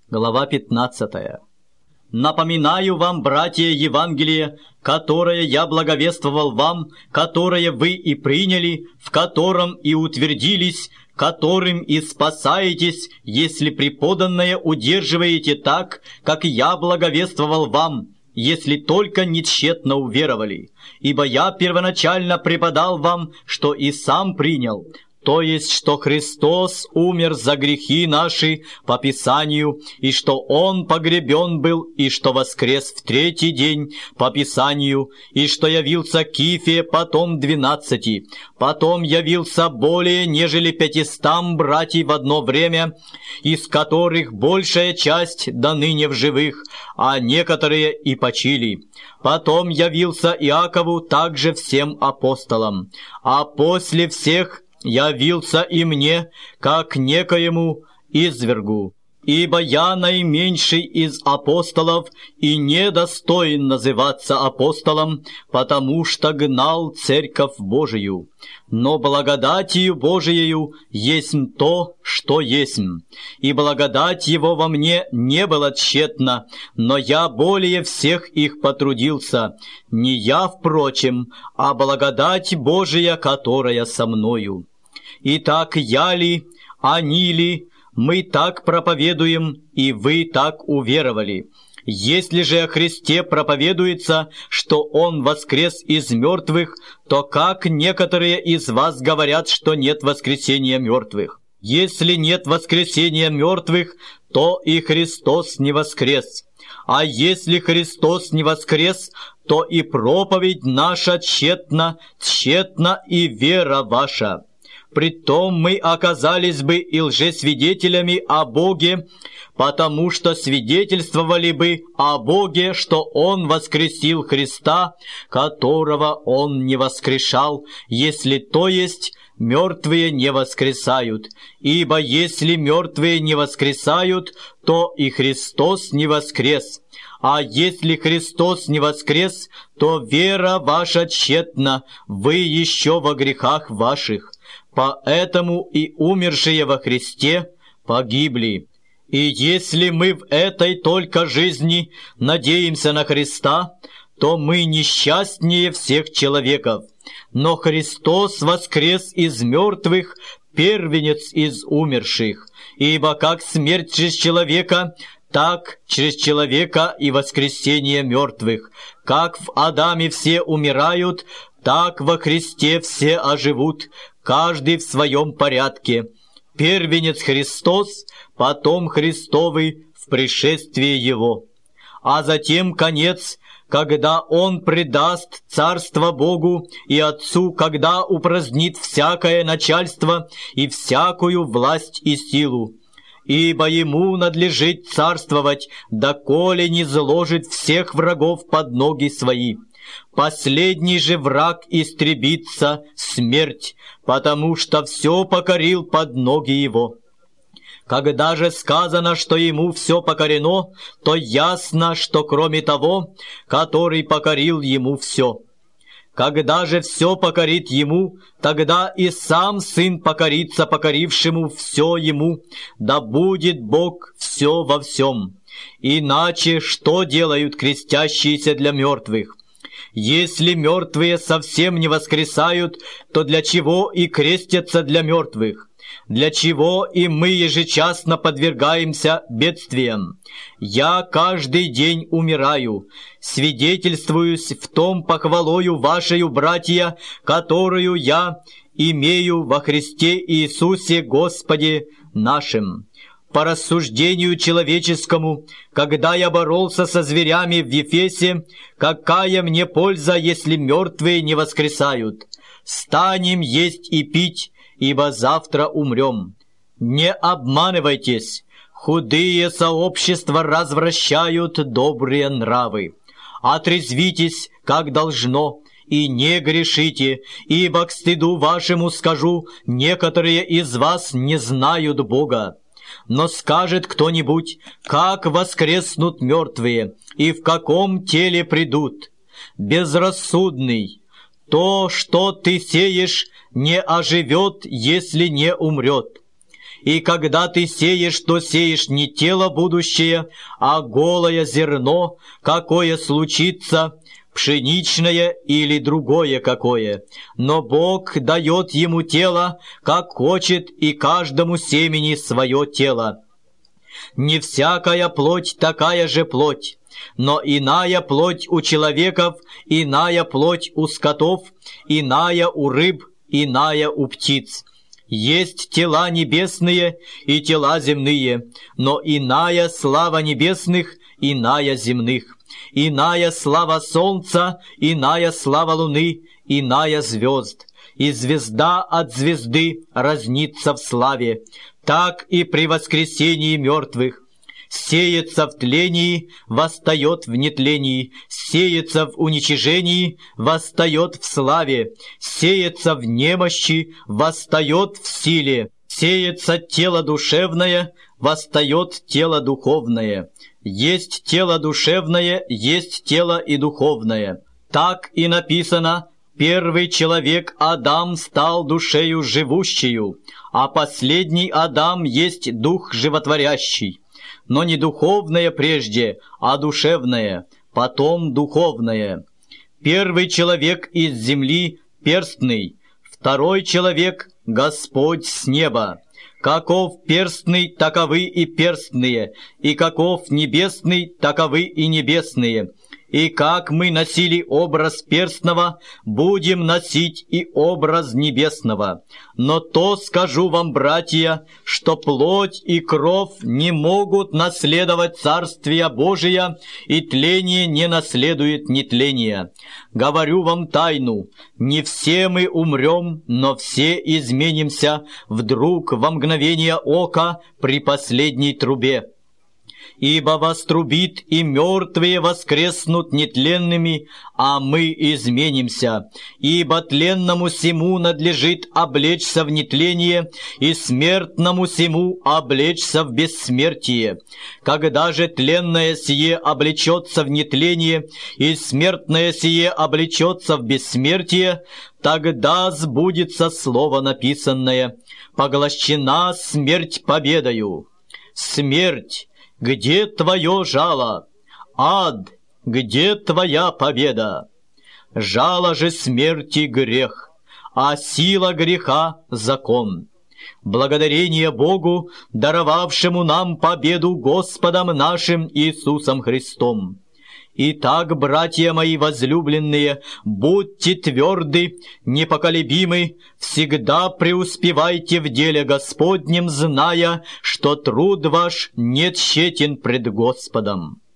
Глава 15. «Напоминаю вам, братья, Евангелие, которое я благовествовал вам, которое вы и приняли, в котором и утвердились, которым и спасаетесь, если преподанное удерживаете так, как я благовествовал вам, если только не тщетно уверовали. Ибо я первоначально преподал вам, что и сам принял, то есть, что Христос умер за грехи наши по Писанию, и что Он погребен был, и что воскрес в третий день по Писанию, и что явился Кифе, потом 12, потом явился более нежели 500 братьев в одно время, из которых большая часть до ныне в живых, а некоторые и почили. Потом явился Иакову также всем апостолам, а после всех явился и мне, как некоему извергу. Ибо я наименьший из апостолов и недостоин называться апостолом, потому что гнал церковь Божию. Но благодатью Божиею есть то, что есть. И благодать Его во мне не была тщетна, но я более всех их потрудился. Не я, впрочем, а благодать Божия, которая со мною. Итак, я ли, они ли, мы так проповедуем, и вы так уверовали. Если же о Христе проповедуется, что Он воскрес из мертвых, то как некоторые из вас говорят, что нет воскресения мертвых? Если нет воскресения мертвых, то и Христос не воскрес. А если Христос не воскрес, то и проповедь наша тщетна, тщетна и вера ваша. Притом мы оказались бы и лжесвидетелями о Боге, потому что свидетельствовали бы о Боге, что Он воскресил Христа, которого Он не воскрешал, если то есть мертвые не воскресают. Ибо если мертвые не воскресают, то и Христос не воскрес. А если Христос не воскрес, то вера ваша тщетна, вы еще во грехах ваших. Поэтому и умершие во Христе погибли. И если мы в этой только жизни надеемся на Христа, то мы несчастнее всех человеков. Но Христос воскрес из мертвых, первенец из умерших. Ибо как смерть через человека, так через человека и воскресение мертвых. Как в Адаме все умирают, так во Христе все оживут, каждый в своем порядке. Первенец Христос, потом Христовый в пришествии Его. А затем конец, когда Он предаст царство Богу и Отцу, когда упразднит всякое начальство и всякую власть и силу. Ибо Ему надлежит царствовать, доколе не зложит всех врагов под ноги Свои. Последний же враг истребится, смерть, потому что все покорил под ноги Его. Когда же сказано, что Ему все покорено, то ясно, что кроме того, который покорил Ему все. Когда же все покорит Ему, тогда и сам Сын покорится покорившему все Ему, да будет Бог все во всем. Иначе что делают крестящиеся для мертвых? Если мертвые совсем не воскресают, то для чего и крестятся для мертвых? Для чего и мы ежечасно подвергаемся бедствиям? Я каждый день умираю, свидетельствуюсь в том похвалою вашею, братья, которую я имею во Христе Иисусе Господе нашим. По рассуждению человеческому, когда я боролся со зверями в Ефесе, какая мне польза, если мертвые не воскресают? Станем есть и пить, ибо завтра умрем. Не обманывайтесь, худые сообщества развращают добрые нравы. Отрезвитесь, как должно, и не грешите, ибо к стыду вашему скажу, некоторые из вас не знают Бога. Но скажет кто-нибудь, как воскреснут мертвые, и в каком теле придут? Безрассудный, то, что ты сеешь, не оживет, если не умрет. И когда ты сеешь, то сеешь не тело будущее, а голое зерно, какое случится, пшеничное или другое какое. Но Бог дает ему тело, как хочет, и каждому семени свое тело. Не всякая плоть такая же плоть, но иная плоть у человеков, иная плоть у скотов, иная у рыб, иная у птиц. Есть тела небесные и тела земные, но иная слава небесных, иная земных. Иная слава солнца, иная слава луны, иная звезд. И звезда от звезды разнится в славе. Так и при воскресении мертвых. Сеется в тлении, восстает в нетлении, сеется в уничижении, восстает в славе, сеется в немощи, восстает в силе, сеется тело душевное, восстает тело духовное. Есть тело душевное, есть тело и духовное. Так и написано: первый человек Адам стал душею живущую, а последний Адам есть дух животворящий. Но не духовное прежде, а душевное, потом духовное. Первый человек из земли перстный, второй человек Господь с неба. Каков перстный, таковы и перстные, и каков небесный, таковы и небесные. И как мы носили образ перстного, будем носить и образ небесного. Но то скажу вам, братья, что плоть и кровь не могут наследовать Царствие Божие, и тление не наследует нетления. Говорю вам тайну: не все мы умрем, но все изменимся вдруг во мгновение ока при последней трубе. Ибо вострубит, и мертвые воскреснут нетленными, а мы изменимся. Ибо тленному сему надлежит облечься в нетление, и смертному сему облечься в бессмертие. Когда же тленное сие облечется в нетление, и смертное сие облечется в бессмертие, тогда сбудется слово написанное: «Поглощена смерть победою». Смерть, где твое жало? Ад, где твоя победа? Жало же смерти грех, а сила греха закон. Благодарение Богу, даровавшему нам победу Господом нашим Иисусом Христом. Итак, братья мои возлюбленные, будьте тверды, непоколебимы, всегда преуспевайте в деле Господнем, зная, что труд ваш не тщетен пред Господом.